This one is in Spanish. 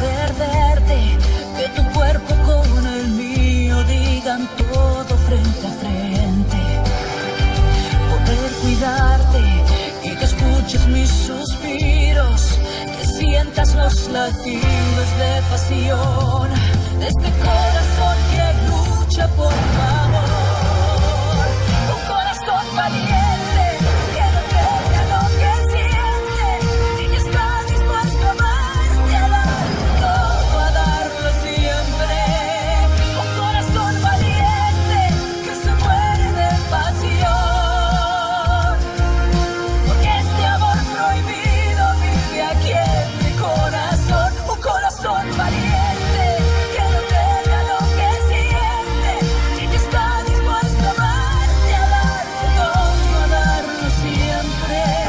perderte, que tu cuerpo con el mío digan todo frente a frente. Poder cuidarte y que escuches mis suspiros, que sientas los latidos de pasión de este corazón que lucha por tu amor. Un corazón valiente que no teme a lo que siente y que está dispuesto a amarte, a darlo todo, a darlo siempre. Un corazón valiente que se muere de pasión, porque este amor prohibido vive aquí en mi corazón. Un corazón valiente que no teme a lo que siente y que está dispuesto a amarte, a darlo todo, a darlo siempre.